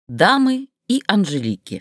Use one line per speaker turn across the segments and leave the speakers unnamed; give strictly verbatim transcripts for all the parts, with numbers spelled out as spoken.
Дамы и Анжелики.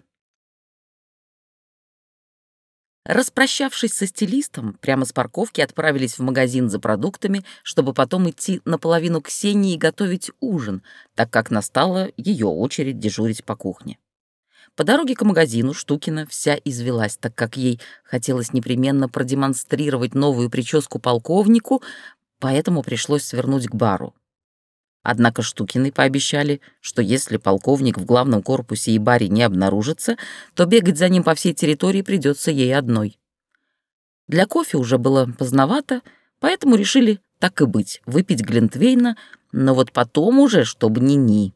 Распрощавшись со стилистом, прямо с парковки отправились в магазин за продуктами, чтобы потом идти наполовину к Ксении и готовить ужин, так как настала ее очередь дежурить по кухне. По дороге к магазину Штукина вся извелась, так как ей хотелось непременно продемонстрировать новую прическу полковнику, поэтому пришлось свернуть к бару. Однако Штукиной пообещали, что если полковник в главном корпусе и баре не обнаружится, то бегать за ним по всей территории придется ей одной. Для кофе уже было поздновато, поэтому решили, так и быть, выпить глинтвейна, но вот потом уже, чтобы ни-ни.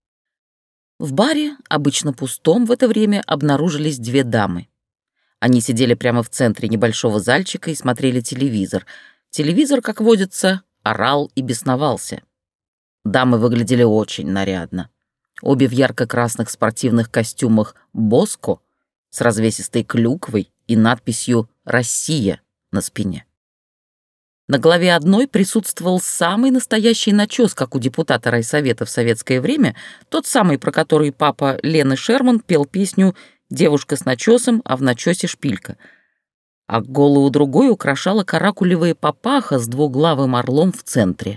В баре, обычно пустом, в это время обнаружились две дамы. Они сидели прямо в центре небольшого зальчика и смотрели телевизор. Телевизор, как водится, орал и бесновался. Дамы выглядели очень нарядно. Обе в ярко-красных спортивных костюмах «Боско» с развесистой клюквой и надписью «Россия» на спине. На голове одной присутствовал самый настоящий начес, как у депутата райсовета в советское время, тот самый, про который папа Лены Шерман пел песню «Девушка с начесом, а в начесе шпилька». А голову другой украшала каракулевая папаха с двуглавым орлом в центре.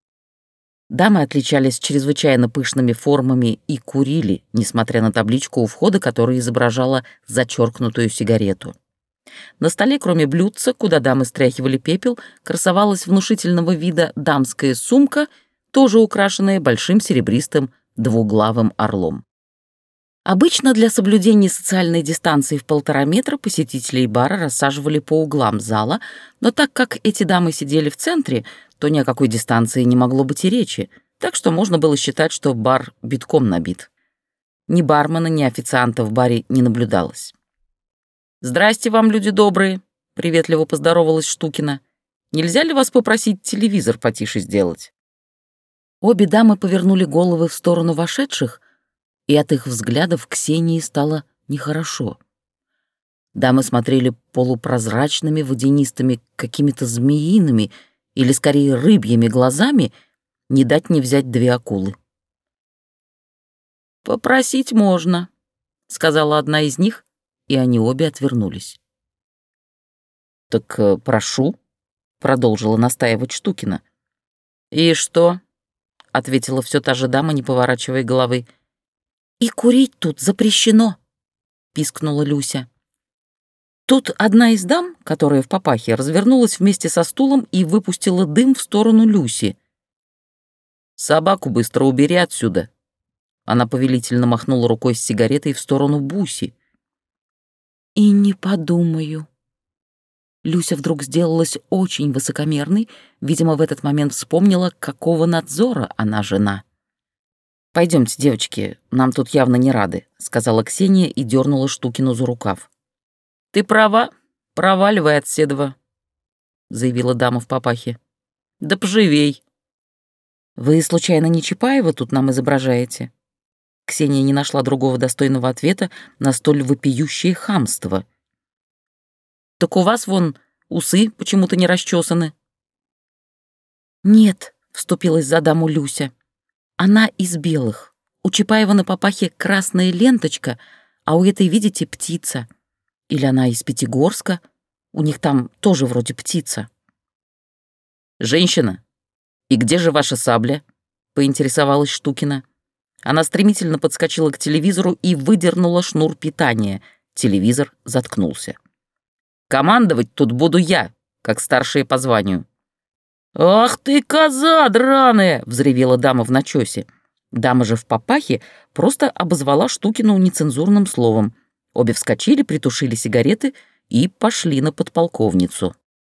Дамы отличались чрезвычайно пышными формами и курили, несмотря на табличку у входа, которая изображала зачеркнутую сигарету. На столе, кроме блюдца, куда дамы стряхивали пепел, красовалась внушительного вида дамская сумка, тоже украшенная большим серебристым двуглавым орлом. Обычно для соблюдения социальной дистанции в полтора метра посетителей бара рассаживали по углам зала, но так как эти дамы сидели в центре, то ни о какой дистанции не могло быть и речи, так что можно было считать, что бар битком набит. Ни бармена, ни официанта в баре не наблюдалось. «Здрасте вам, люди добрые», — приветливо поздоровалась Штукина. «Нельзя ли вас попросить телевизор потише сделать?» Обе дамы повернули головы в сторону вошедших, и от их взглядов Ксении стало нехорошо. Дамы смотрели полупрозрачными, водянистыми, какими-то змеиными или, скорее, рыбьими глазами, не дать не взять две акулы. «Попросить можно», — сказала одна из них, и они обе отвернулись. «Так э, прошу», — продолжила настаивать Штукина. «И что?» — ответила все та же дама, не поворачивая головы. «И курить тут запрещено», — пискнула Люся. Тут одна из дам, которая в папахе, развернулась вместе со стулом и выпустила дым в сторону Люси. «Собаку быстро убери отсюда». Она повелительно махнула рукой с сигаретой в сторону Буси. «И не подумаю». Люся вдруг сделалась очень высокомерной, видимо, в этот момент вспомнила, какого надзора она жена. «Пойдемте, девочки, нам тут явно не рады», — сказала Ксения и дернула Штукину за рукав. «Ты права, проваливай от седова», — заявила дама в папахе. «Да поживей». «Вы, случайно, не Чапаева тут нам изображаете?» Ксения не нашла другого достойного ответа на столь вопиющее хамство. «Так у вас, вон, усы почему-то не расчесаны». «Нет», — вступилась за даму Люся. «Она из белых. У Чапаева на папахе красная ленточка, а у этой, видите, птица. Или она из Пятигорска. У них там тоже вроде птица». «Женщина, и где же ваша сабля?» — поинтересовалась Штукина. Она стремительно подскочила к телевизору и выдернула шнур питания. Телевизор заткнулся. «Командовать тут буду я, как старшая по званию». «Ах ты, коза драная!» — взревела дама в начесе. Дама же в папахе просто обозвала Штукину нецензурным словом. Обе вскочили, притушили сигареты и пошли на подполковницу.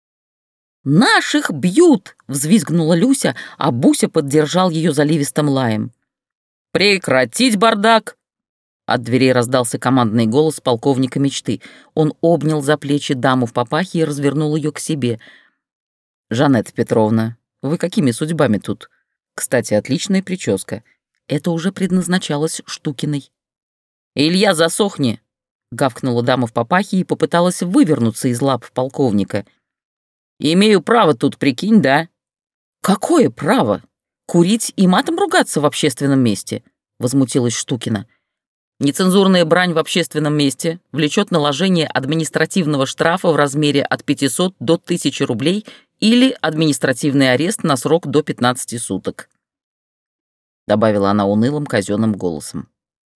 «Наших бьют!» — взвизгнула Люся, а Буся поддержал ее заливистым лаем. «Прекратить бардак!» От дверей раздался командный голос полковника мечты. Он обнял за плечи даму в папахе и развернул ее к себе. «Жанетта Петровна, вы какими судьбами тут? Кстати, отличная прическа. Это уже предназначалось Штукиной». «Илья, засохни!» — гавкнула дама в папахе и попыталась вывернуться из лап полковника. «Имею право тут, прикинь, да?» «Какое право? Курить и матом ругаться в общественном месте?» — возмутилась Штукина. Нецензурная брань в общественном месте влечет наложение административного штрафа в размере от пятисот до тысячи рублей или административный арест на срок до пятнадцати суток», — добавила она унылым казенным голосом.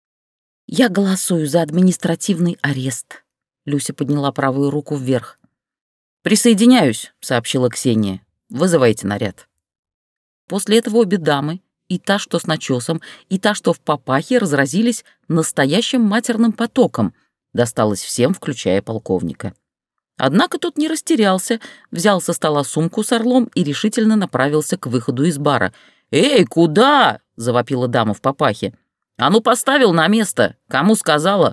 «Я голосую за административный арест», — Люся подняла правую руку вверх. «Присоединяюсь», — сообщила Ксения. «Вызывайте наряд». После этого обе дамы, и та, что с начесом, и та, что в папахе, разразились настоящим матерным потоком. Досталось всем, включая полковника. Однако тот не растерялся, взял со стола сумку с орлом и решительно направился к выходу из бара. «Эй, куда?» — завопила дама в папахе. «А ну, поставил на место! Кому сказала?»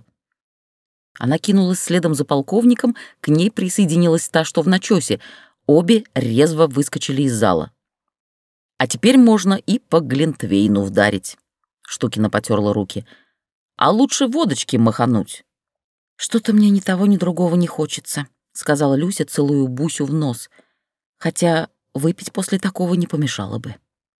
Она кинулась следом за полковником, к ней присоединилась та, что в начесе. Обе резво выскочили из зала. «А теперь можно и по глинтвейну вдарить», — Штукина потерла руки. «А лучше водочки махануть». «Что-то мне ни того, ни другого не хочется», — сказала Люся, целуя Бусю в нос. «Хотя выпить после такого не помешало бы».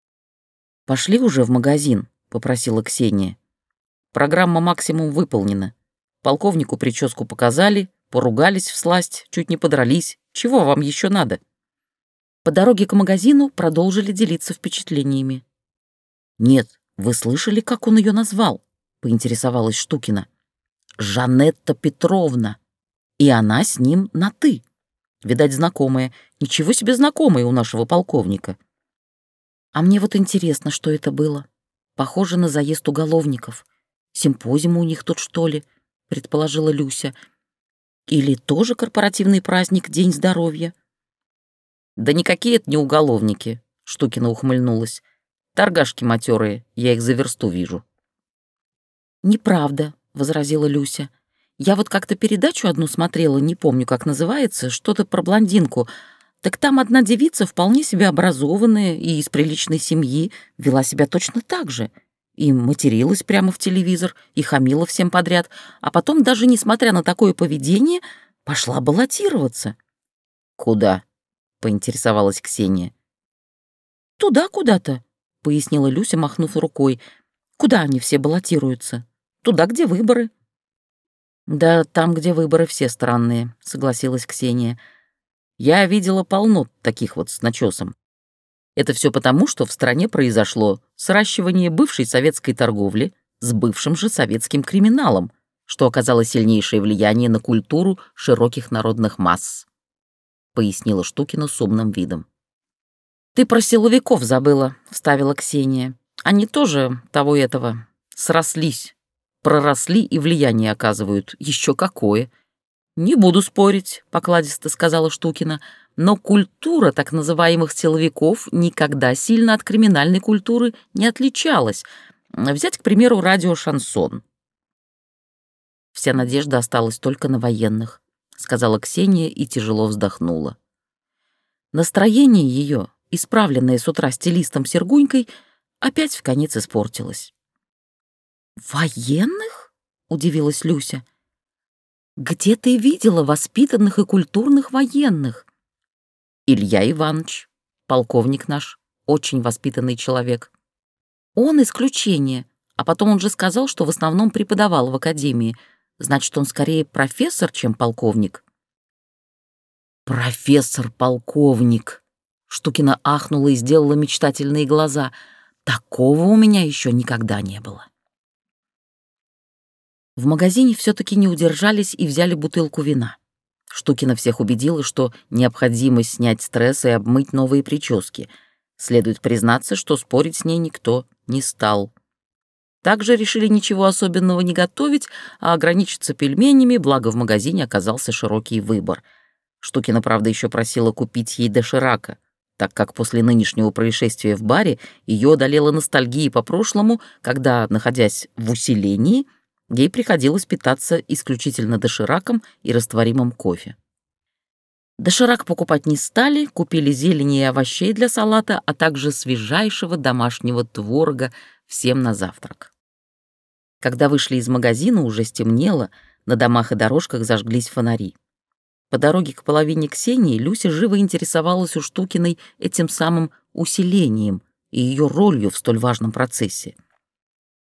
«Пошли уже в магазин», — попросила Ксения. «Программа «Максимум» выполнена. Полковнику прическу показали, поругались всласть, чуть не подрались. Чего вам еще надо?» По дороге к магазину продолжили делиться впечатлениями. «Нет, вы слышали, как он ее назвал?» — поинтересовалась Штукина. «Жанетта Петровна. И она с ним на «ты». Видать, знакомая. Ничего себе знакомая у нашего полковника». «А мне вот интересно, что это было. Похоже на заезд уголовников. Симпозиум у них тут, что ли?» — предположила Люся. «Или тоже корпоративный праздник, День здоровья?» «Да никакие это не уголовники», — Штукина ухмыльнулась. «Торгашки матерые, я их за версту вижу». «Неправда», — возразила Люся. «Я вот как-то передачу одну смотрела, не помню, как называется, что-то про блондинку. Так там одна девица, вполне себе образованная и из приличной семьи, вела себя точно так же. И материлась прямо в телевизор, и хамила всем подряд, а потом, даже несмотря на такое поведение, пошла баллотироваться». «Куда?» — поинтересовалась Ксения. «Туда куда-то», — пояснила Люся, махнув рукой. «Куда они все баллотируются? Туда, где выборы». «Да там, где выборы, все странные», — согласилась Ксения. «Я видела полно таких вот с начесом. Это все потому, что в стране произошло сращивание бывшей советской торговли с бывшим же советским криминалом, что оказало сильнейшее влияние на культуру широких народных масс», — пояснила Штукина с умным видом. «Ты про силовиков забыла», — вставила Ксения. «Они тоже того этого срослись, проросли и влияние оказывают. Еще какое!» «Не буду спорить», — покладисто сказала Штукина, «но культура так называемых силовиков никогда сильно от криминальной культуры не отличалась. Взять, к примеру, радио-шансон». «Вся надежда осталась только на военных», — сказала Ксения и тяжело вздохнула. Настроение ее, исправленное с утра стилистом Сергунькой, опять вконец испортилось. «Военных?» — удивилась Люся. «Где ты видела воспитанных и культурных военных?» «Илья Иванович, полковник наш, очень воспитанный человек. Он исключение, а потом он же сказал, что в основном преподавал в академии. Значит, он скорее профессор, чем полковник». «Профессор-полковник!» Штукина ахнула и сделала мечтательные глаза. «Такого у меня еще никогда не было». В магазине все-таки не удержались и взяли бутылку вина. Штукина всех убедила, что необходимо снять стресс и обмыть новые прически. Следует признаться, что спорить с ней никто не стал. Также решили ничего особенного не готовить, а ограничиться пельменями, благо в магазине оказался широкий выбор. Штукина, правда, еще просила купить ей доширака, так как после нынешнего происшествия в баре ее одолела ностальгия по прошлому, когда, находясь в усилении, ей приходилось питаться исключительно дошираком и растворимым кофе. Доширак покупать не стали, купили зелени и овощей для салата, а также свежайшего домашнего творога всем на завтрак. Когда вышли из магазина, уже стемнело, на домах и дорожках зажглись фонари. По дороге к половине Ксении Люся живо интересовалась у Штукиной этим самым усилением и ее ролью в столь важном процессе.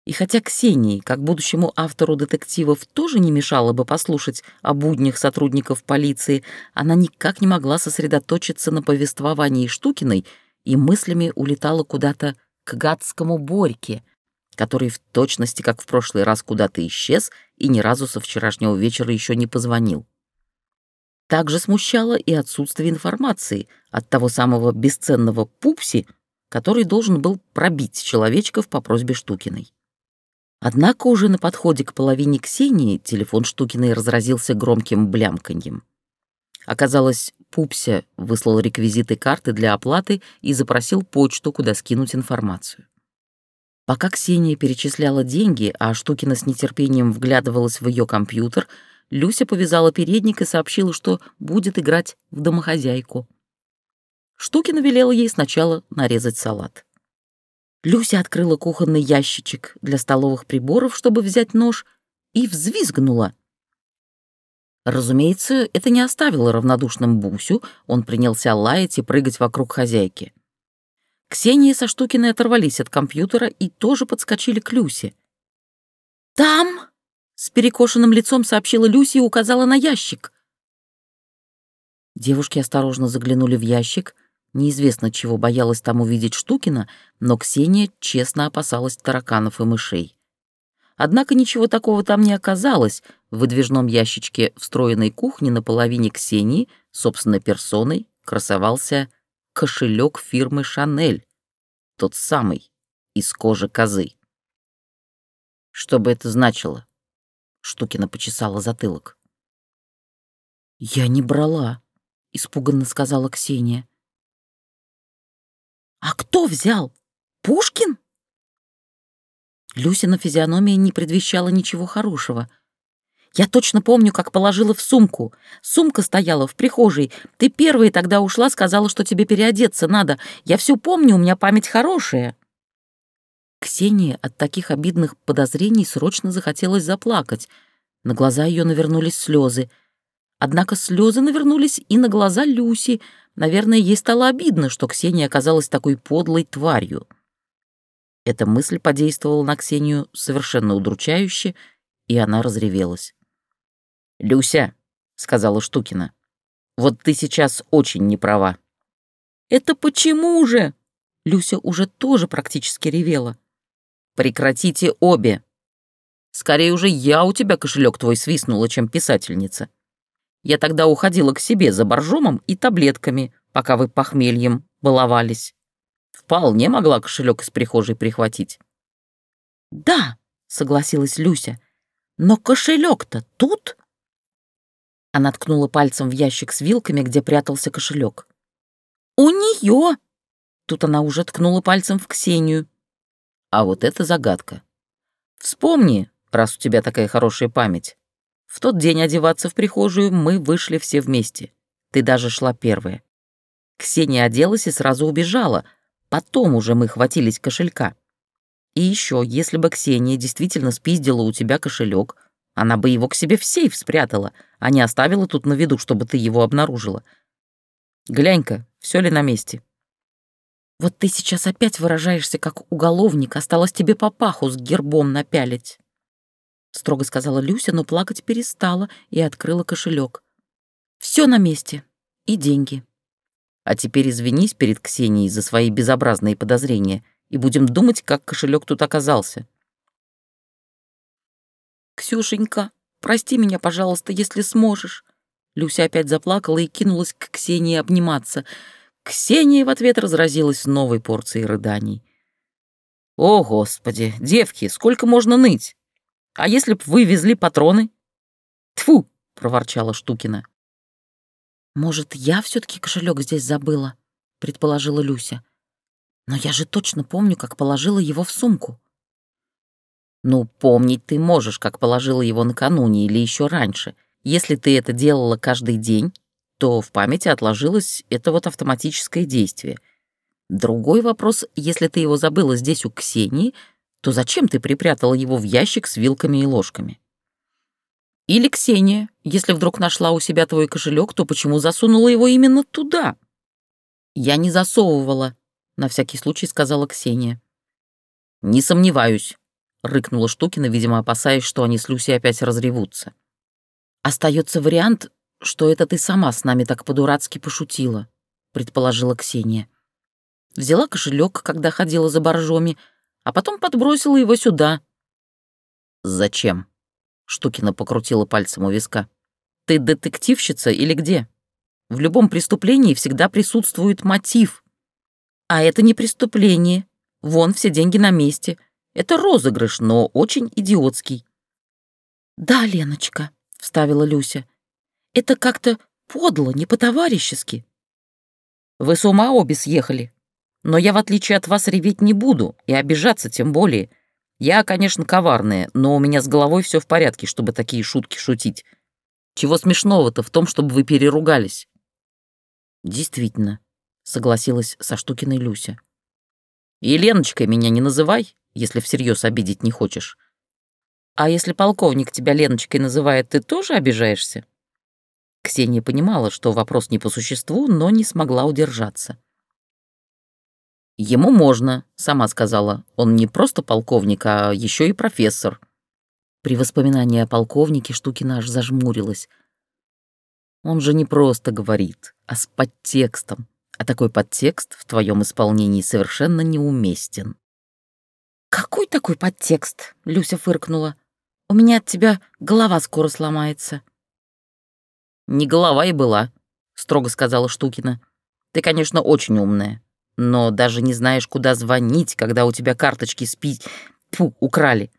И хотя Ксении, как будущему автору детективов, тоже не мешало бы послушать о буднях сотрудников полиции, она никак не могла сосредоточиться на повествовании Штукиной и мыслями улетала куда-то к гадскому Борьке, который в точности, как в прошлый раз, куда-то исчез и ни разу со вчерашнего вечера еще не позвонил. Также смущало и отсутствие информации от того самого бесценного Пупси, который должен был пробить человечков по просьбе Штукиной. Однако уже на подходе к половине Ксении телефон Штукиной разразился громким блямканьем. Оказалось, Пупся выслал реквизиты карты для оплаты и запросил почту, куда скинуть информацию. Пока Ксения перечисляла деньги, а Штукина с нетерпением вглядывалась в ее компьютер, Люся повязала передник и сообщила, что будет играть в домохозяйку. Штукина велела ей сначала нарезать салат. Люся открыла кухонный ящичек для столовых приборов, чтобы взять нож, и взвизгнула. Разумеется, это не оставило равнодушным Бусю, он принялся лаять и прыгать вокруг хозяйки. Ксения со Штукиной оторвались от компьютера и тоже подскочили к Люсе. «Там!» — с перекошенным лицом сообщила Люся и указала на ящик. Девушки осторожно заглянули в ящик. Неизвестно, чего боялась там увидеть Штукина, но Ксения честно опасалась тараканов и мышей. Однако ничего такого там не оказалось. В выдвижном ящичке встроенной кухни на половине Ксении собственной персоной красовался кошелек фирмы «Шанель», тот самый, из кожи козы. Что бы это значило? Штукина почесала затылок. «Я не брала», — испуганно сказала Ксения. «А кто взял? Пушкин?» Люсина физиономия не предвещала ничего хорошего. «Я точно помню, как положила в сумку. Сумка стояла в прихожей. Ты первая тогда ушла, сказала, что тебе переодеться надо. Я все помню, у меня память хорошая». Ксении от таких обидных подозрений срочно захотелось заплакать. На глаза ее навернулись слезы. Однако слезы навернулись и на глаза Люси. Наверное, ей стало обидно, что Ксения оказалась такой подлой тварью. Эта мысль подействовала на Ксению совершенно удручающе, и она разревелась. «Люся», — сказала Штукина, — «вот ты сейчас очень не права». «Это почему же?» Люся уже тоже практически ревела. «Прекратите обе. Скорее уже я у тебя кошелек твой свистнула, чем писательница. Я тогда уходила к себе за боржомом и таблетками, пока вы похмельем баловались. Вполне могла кошелек из прихожей прихватить». «Да», — согласилась Люся, — «но кошелек-то тут?» Она ткнула пальцем в ящик с вилками, где прятался кошелек. «У нее!» Тут она уже ткнула пальцем в Ксению. «А вот это загадка. Вспомни, раз у тебя такая хорошая память. В тот день одеваться в прихожую мы вышли все вместе. Ты даже шла первая. Ксения оделась и сразу убежала. Потом уже мы хватились кошелька. И еще, если бы Ксения действительно спиздила у тебя кошелек, она бы его к себе в сейф спрятала, а не оставила тут на виду, чтобы ты его обнаружила. Глянь-ка, все ли на месте?» «Вот ты сейчас опять выражаешься как уголовник, осталось тебе папаху с гербом напялить», — строго сказала Люся, но плакать перестала и открыла кошелек. «Все на месте. И деньги. А теперь извинись перед Ксенией за свои безобразные подозрения и будем думать, как кошелек тут оказался». «Ксюшенька, прости меня, пожалуйста, если сможешь». Люся опять заплакала и кинулась к Ксении обниматься. Ксения в ответ разразилась новой порцией рыданий. «О, Господи, девки, сколько можно ныть? А если б вы везли патроны?» «Тьфу!» — проворчала Штукина. «Может, я все-таки кошелек здесь забыла?» — предположила Люся. «Но я же точно помню, как положила его в сумку». «Ну, помнить ты можешь, как положила его накануне или еще раньше. Если ты это делала каждый день, то в памяти отложилось это вот автоматическое действие. Другой вопрос, если ты его забыла здесь у Ксении, то зачем ты припрятала его в ящик с вилками и ложками? Или Ксения, если вдруг нашла у себя твой кошелек, то почему засунула его именно туда?» «Я не засовывала», — на всякий случай сказала Ксения. «Не сомневаюсь», — рыкнула Штукина, видимо, опасаясь, что они с Люсей опять разревутся. «Остается вариант, что это ты сама с нами так по-дурацки пошутила», — предположила Ксения. «Взяла кошелек, когда ходила за боржоми, а потом подбросила его сюда». «Зачем?» — Штукина покрутила пальцем у виска. «Ты детективщица или где? В любом преступлении всегда присутствует мотив. А это не преступление. Вон, все деньги на месте. Это розыгрыш, но очень идиотский». «Да, Леночка», — вставила Люся. «Это как-то подло, не по-товарищески». «Вы с ума обе съехали. Но я, в отличие от вас, реветь не буду, и обижаться тем более. Я, конечно, коварная, но у меня с головой все в порядке, чтобы такие шутки шутить. Чего смешного-то в том, чтобы вы переругались?» «Действительно», — согласилась со Штукиной Люся. «И Леночкой меня не называй, если всерьез обидеть не хочешь. А если полковник тебя Леночкой называет, ты тоже обижаешься?» Ксения понимала, что вопрос не по существу, но не смогла удержаться. «Ему можно», — сама сказала. «Он не просто полковник, а еще и профессор». При воспоминании о полковнике Штукина аж зажмурилась. «Он же не просто говорит, а с подтекстом, а такой подтекст в твоем исполнении совершенно неуместен». «Какой такой подтекст?» — Люся фыркнула. «У меня от тебя голова скоро сломается». «Не голова и была», — строго сказала Штукина. «Ты, конечно, очень умная, но даже не знаешь, куда звонить, когда у тебя карточки спи... Фу, украли».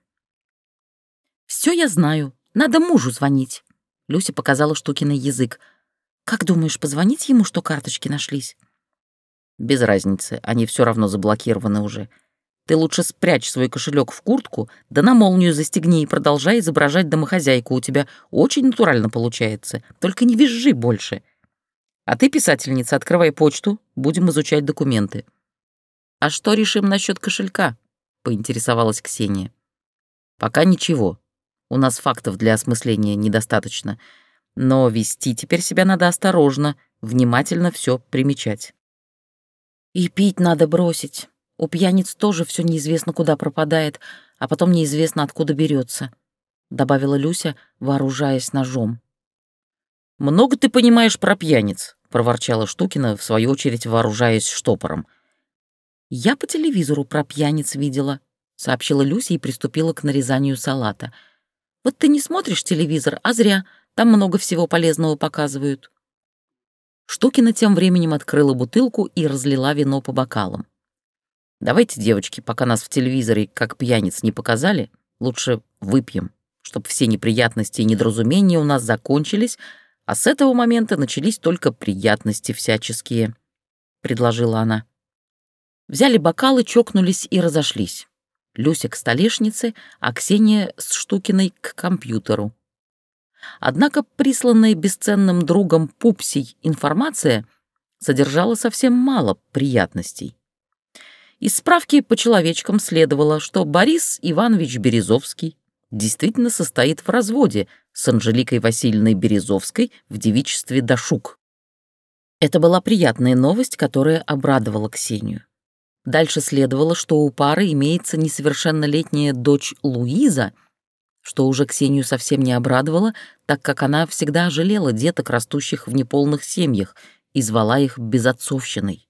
«Все я знаю. Надо мужу звонить», — Люся показала Штукиной язык. «Как думаешь, позвонить ему, что карточки нашлись?» «Без разницы, они все равно заблокированы уже. Ты лучше спрячь свой кошелек в куртку, да на молнию застегни и продолжай изображать домохозяйку. У тебя очень натурально получается. Только не визжи больше. А ты, писательница, открывай почту, будем изучать документы». «А что решим насчет кошелька?» — поинтересовалась Ксения. «Пока ничего. У нас фактов для осмысления недостаточно. Но вести теперь себя надо осторожно, внимательно все примечать». «И пить надо бросить. У пьяниц тоже все неизвестно куда пропадает, а потом неизвестно откуда берется», — добавила Люся, вооружаясь ножом. «Много ты понимаешь про пьяниц», — проворчала Штукина, в свою очередь вооружаясь штопором. «Я по телевизору про пьяниц видела», — сообщила Люся и приступила к нарезанию салата. «Вот ты не смотришь телевизор, а зря, там много всего полезного показывают». Штукина тем временем открыла бутылку и разлила вино по бокалам. «Давайте, девочки, пока нас в телевизоре как пьяниц не показали, лучше выпьем, чтобы все неприятности и недоразумения у нас закончились, а с этого момента начались только приятности всяческие», — предложила она. Взяли бокалы, чокнулись и разошлись. Люся к столешнице, а Ксения с Штукиной к компьютеру. Однако присланная бесценным другом Пупсей информация содержала совсем мало приятностей. Из справки по человечкам следовало, что Борис Иванович Березовский действительно состоит в разводе с Анжеликой Васильевной Березовской в девичестве Дашук. Это была приятная новость, которая обрадовала Ксению. Дальше следовало, что у пары имеется несовершеннолетняя дочь Луиза, что уже Ксению совсем не обрадовало, так как она всегда жалела деток, растущих в неполных семьях, и звала их безотцовщиной.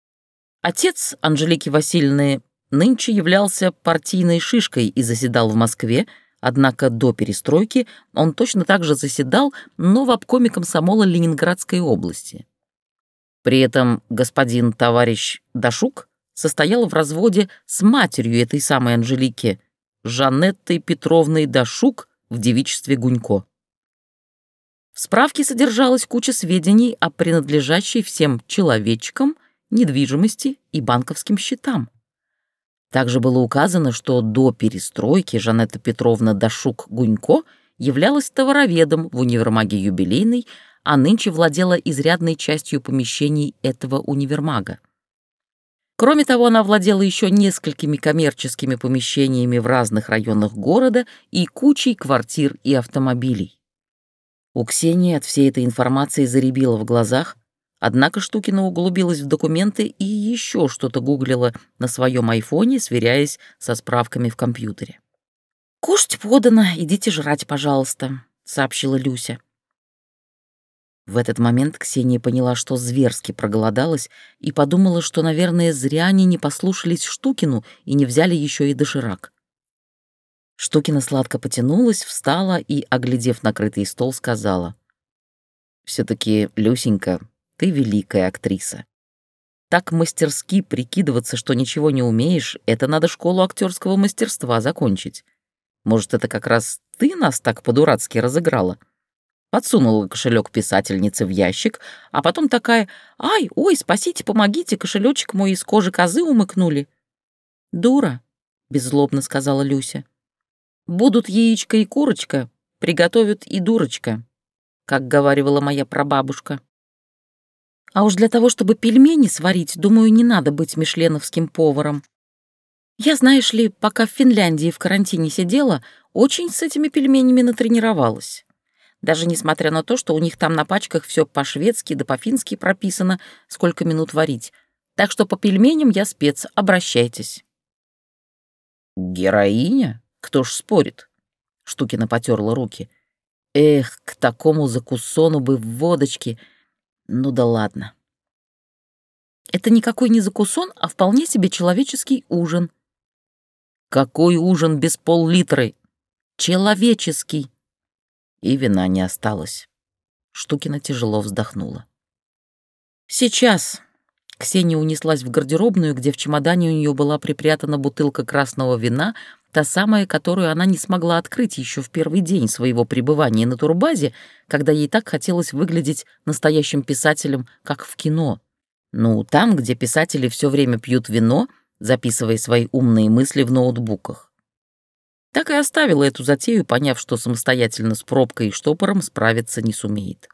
Отец Анжелики Васильевны нынче являлся партийной шишкой и заседал в Москве, однако до перестройки он точно так же заседал, но в обкоме комсомола Ленинградской области. При этом господин товарищ Дашук состоял в разводе с матерью этой самой Анжелики, Жанеттой Петровной Дашук в девичестве Гунько. В справке содержалась куча сведений о принадлежащей всем человечкам, недвижимости и банковским счетам. Также было указано, что до перестройки Жанетта Петровна Дашук-Гунько являлась товароведом в универмаге «Юбилейный», а нынче владела изрядной частью помещений этого универмага. Кроме того, она владела еще несколькими коммерческими помещениями в разных районах города и кучей квартир и автомобилей. У Ксении от всей этой информации зарябило в глазах, однако Штукина углубилась в документы и еще что-то гуглила на своем айфоне, сверяясь со справками в компьютере. «Кушать подано, идите жрать, пожалуйста», — сообщила Люся. В этот момент Ксения поняла, что зверски проголодалась, и подумала, что, наверное, зря они не послушались Штукину и не взяли еще и доширак. Штукина сладко потянулась, встала и, оглядев накрытый стол, сказала: «Все-таки, Люсенька, ты великая актриса. Так мастерски прикидываться, что ничего не умеешь, это надо школу актерского мастерства закончить. Может, это как раз ты нас так по-дурацки разыграла? Подсунула кошелек писательницы в ящик, а потом такая: «Ай, ой, спасите, помогите, кошелечек мой из кожи козы умыкнули». «Дура», — беззлобно сказала Люся. «Будут яичко и курочка, приготовят и дурочка», как говаривала моя прабабушка. А уж для того, чтобы пельмени сварить, думаю, не надо быть мишленовским поваром. Я, знаешь ли, пока в Финляндии в карантине сидела, очень с этими пельменями натренировалась. Даже несмотря на то, что у них там на пачках все по-шведски да по-фински прописано, сколько минут варить. Так что по пельменям я спец, обращайтесь. «Героиня? Кто ж спорит?» Штукина потерла руки. «Эх, к такому закусону бы водочки. Ну да ладно». «Это никакой не закусон, а вполне себе человеческий ужин». «Какой ужин без пол-литра?» «Человеческий». И вина не осталось. Штукина тяжело вздохнула. «Сейчас». Ксения унеслась в гардеробную, где в чемодане у нее была припрятана бутылка красного вина, та самая, которую она не смогла открыть еще в первый день своего пребывания на турбазе, когда ей так хотелось выглядеть настоящим писателем, как в кино. Ну, там, где писатели все время пьют вино, записывая свои умные мысли в ноутбуках. Так и оставила эту затею, поняв, что самостоятельно с пробкой и штопором справиться не сумеет.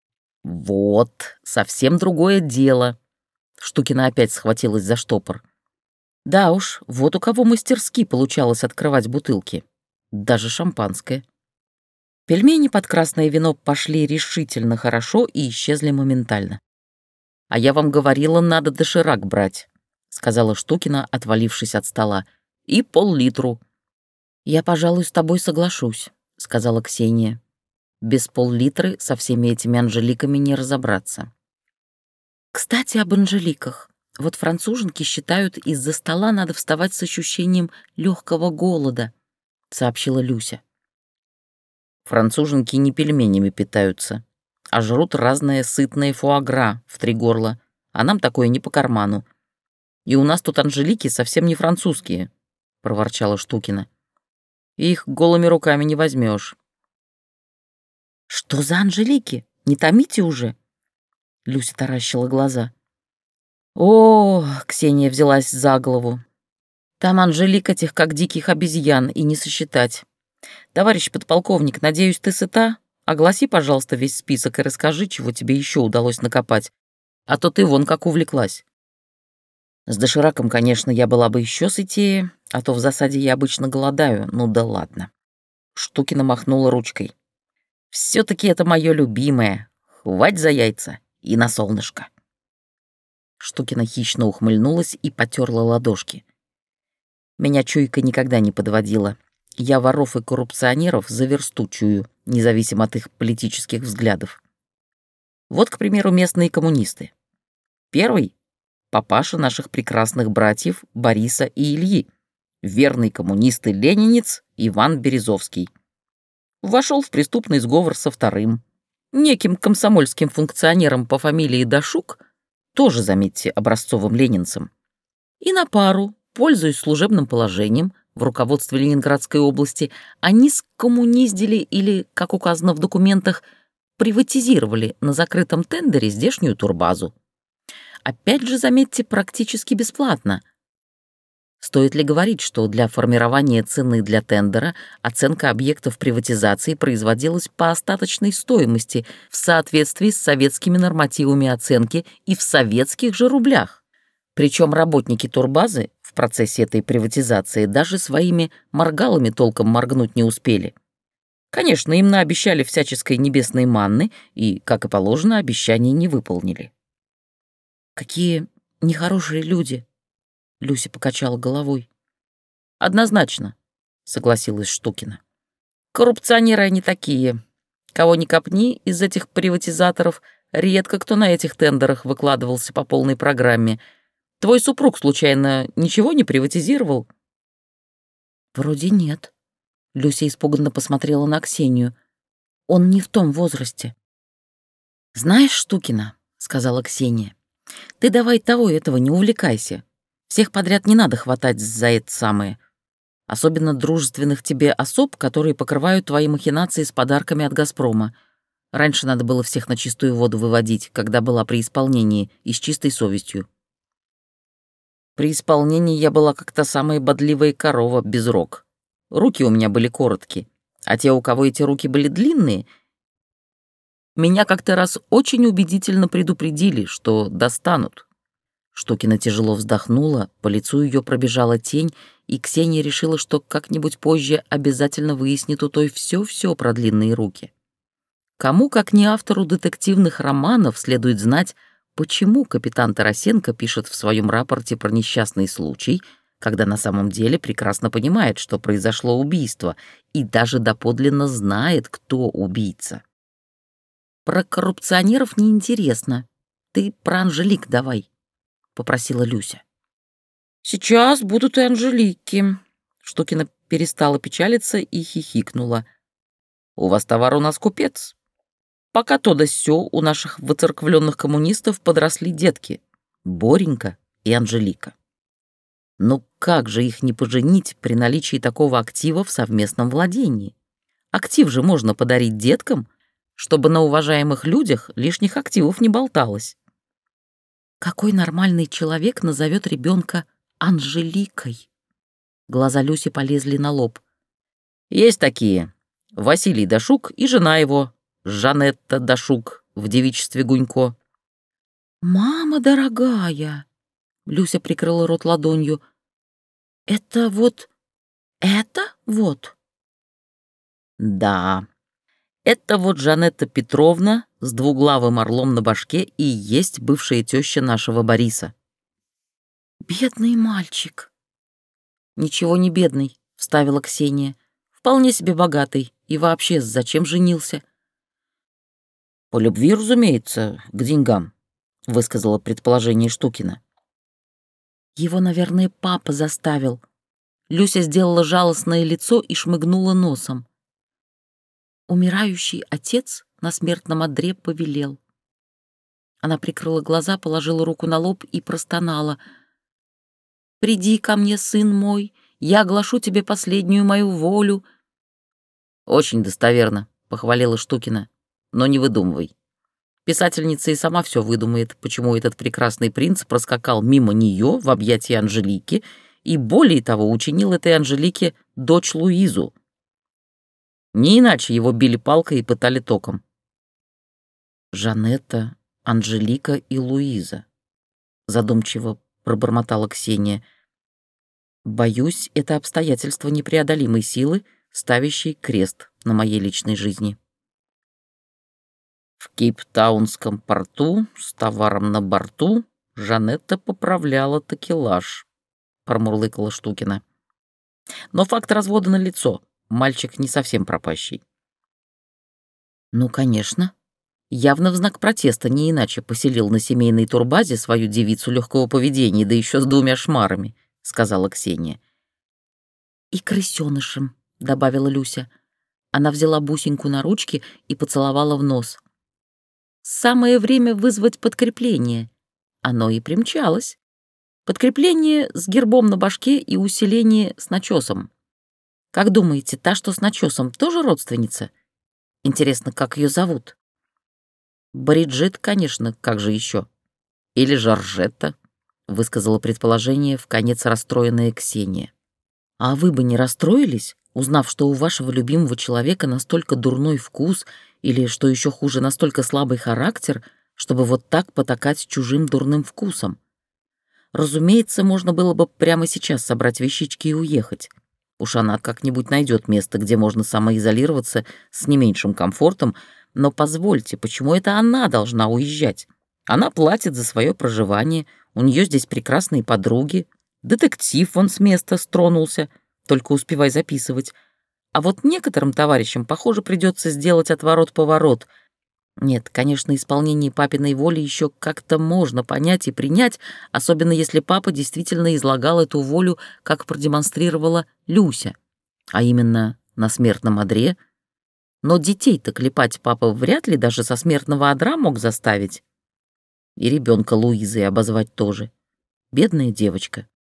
«Вот, совсем другое дело». Штукина опять схватилась за штопор. Да уж, вот у кого мастерски получалось открывать бутылки. Даже шампанское. Пельмени под красное вино пошли решительно хорошо и исчезли моментально. «А я вам говорила, надо доширак брать», — сказала Штукина, отвалившись от стола. «И пол-литру». «Я, пожалуй, с тобой соглашусь», — сказала Ксения. «Без пол-литры со всеми этими анжеликами не разобраться». «Кстати, об анжеликах. Вот француженки считают, из-за стола надо вставать с ощущением легкого голода», — сообщила Люся. «Француженки не пельменями питаются, а жрут разное сытное фуагра в три горла, а нам такое не по карману. И у нас тут анжелики совсем не французские», — проворчала Штукина. «Их голыми руками не возьмешь». «Что за анжелики? Не томите уже!» Люся таращила глаза. «О!» — Ксения взялась за голову. «Там анжелик этих, как диких обезьян, и не сосчитать. Товарищ подполковник, надеюсь, ты сыта? Огласи, пожалуйста, весь список и расскажи, чего тебе еще удалось накопать. А то ты вон как увлеклась». С дошираком, конечно, я была бы еще сытее, а то в засаде я обычно голодаю, ну да ладно. Штукина махнула ручкой. «Все-таки это мое любимое. Хвать за яйца и на солнышко». Штукина хищно ухмыльнулась и потерла ладошки. Меня чуйка никогда не подводила. Я воров и коррупционеров за версту чую, независимо от их политических взглядов. Вот, к примеру, местные коммунисты. Первый — папаша наших прекрасных братьев Бориса и Ильи, верный коммунист и ленинец Иван Березовский. Вошел в преступный сговор со вторым, неким комсомольским функционером по фамилии Дашук, тоже, заметьте, образцовым ленинцем. И на пару, пользуясь служебным положением в руководстве Ленинградской области, они скоммуниздили или, как указано в документах, приватизировали на закрытом тендере здешнюю турбазу. Опять же, заметьте, практически бесплатно. Стоит ли говорить, что для формирования цены для тендера оценка объектов приватизации производилась по остаточной стоимости в соответствии с советскими нормативами оценки и в советских же рублях? Причем работники турбазы в процессе этой приватизации даже своими моргалами толком моргнуть не успели. Конечно, им наобещали всяческой небесной манны и, как и положено, обещаний не выполнили. «Какие нехорошие люди!» Люся покачала головой. «Однозначно», — согласилась Штукина. «Коррупционеры они такие. Кого ни копни из этих приватизаторов, редко кто на этих тендерах выкладывался по полной программе. Твой супруг, случайно, ничего не приватизировал?» «Вроде нет». Люся испуганно посмотрела на Ксению. «Он не в том возрасте». «Знаешь, Штукина», — сказала Ксения, — «ты давай того и этого не увлекайся. Всех подряд не надо хватать за это самое. Особенно дружественных тебе особ, которые покрывают твои махинации с подарками от «Газпрома». Раньше надо было всех на чистую воду выводить, когда была при исполнении и с чистой совестью». «При исполнении я была как та самая бодливая корова без рог. Руки у меня были короткие, а те, у кого эти руки были длинные, меня как-то раз очень убедительно предупредили, что достанут». Штукина тяжело вздохнула, по лицу ее пробежала тень, и Ксения решила, что как-нибудь позже обязательно выяснит у той все-все про длинные руки. Кому, как не автору детективных романов, следует знать, почему капитан Тарасенко пишет в своем рапорте про несчастный случай, когда на самом деле прекрасно понимает, что произошло убийство, и даже доподлинно знает, кто убийца. «Про коррупционеров неинтересно. Ты про Анжелик давай», — попросила Люся. «Сейчас будут и Анжелики». Штукина перестала печалиться и хихикнула. «У вас товар, у нас купец. Пока то да сё у наших воцерквленных коммунистов подросли детки — Боренька и Анжелика. Ну как же их не поженить при наличии такого актива в совместном владении? Актив же можно подарить деткам, чтобы на уважаемых людях лишних активов не болталось». «Какой нормальный человек назовет ребенка Анжеликой?» Глаза Люси полезли на лоб. «Есть такие. Василий Дашук и жена его, Жанетта Дашук, в девичестве Гунько». «Мама дорогая!» — Люся прикрыла рот ладонью. «Это вот... это вот?» «Да, это вот Жанетта Петровна с двуглавым орлом на башке и есть бывшая теща нашего Бориса». «Бедный мальчик». «Ничего не бедный», — вставила Ксения. «Вполне себе богатый. И вообще, зачем женился?» «По любви, разумеется, к деньгам», — высказала предположение Штукина. «Его, наверное, папа заставил». Люся сделала жалостное лицо и шмыгнула носом. «Умирающий отец на смертном одре повелел». Она прикрыла глаза, положила руку на лоб и простонала. «Приди ко мне, сын мой, я оглашу тебе последнюю мою волю». «Очень достоверно», — похвалила Штукина. «Но не выдумывай. Писательница и сама все выдумает, почему этот прекрасный принц проскакал мимо нее в объятия Анжелики и, более того, учинил этой Анжелике дочь Луизу. Не иначе его били палкой и пытали током». «Жанетта, Анжелика и Луиза», — задумчиво пробормотала Ксения. «Боюсь, это обстоятельство непреодолимой силы, ставящей крест на моей личной жизни». В Кейптаунском порту с товаром на борту Жанетта поправляла такелаж, промурлыкала Штукина. Но факт развода налицо, мальчик не совсем пропащий. «Ну, конечно. Явно в знак протеста не иначе поселил на семейной турбазе свою девицу легкого поведения, да еще с двумя шмарами», — сказала Ксения. «И крысенышем», — добавила Люся. Она взяла бусинку на ручки и поцеловала в нос. «Самое время вызвать подкрепление». Оно и примчалось. Подкрепление с гербом на башке и усиление с начесом. Как думаете, та, что с начесом, тоже родственница? Интересно, как ее зовут? Бриджит, конечно, как же еще? Или Жоржетта, высказала предположение вконец расстроенная Ксения. А вы бы не расстроились, узнав, что у вашего любимого человека настолько дурной вкус или, что еще хуже, настолько слабый характер, чтобы вот так потакать чужим дурным вкусом? Разумеется, можно было бы прямо сейчас собрать вещички и уехать. Уж она как-нибудь найдет место, где можно самоизолироваться с не меньшим комфортом, но позвольте, почему это она должна уезжать? Она платит за свое проживание, у нее здесь прекрасные подруги, детектив вон с места стронулся, только успевай записывать. А вот некоторым товарищам, похоже, придется сделать отворот-поворот. Нет, конечно, исполнение папиной воли еще как-то можно понять и принять, особенно если папа действительно излагал эту волю, как продемонстрировала Люся, а именно на смертном одре. Но детей-то клепать папа вряд ли даже со смертного одра мог заставить. И ребенка Луизой обозвать тоже. Бедная девочка.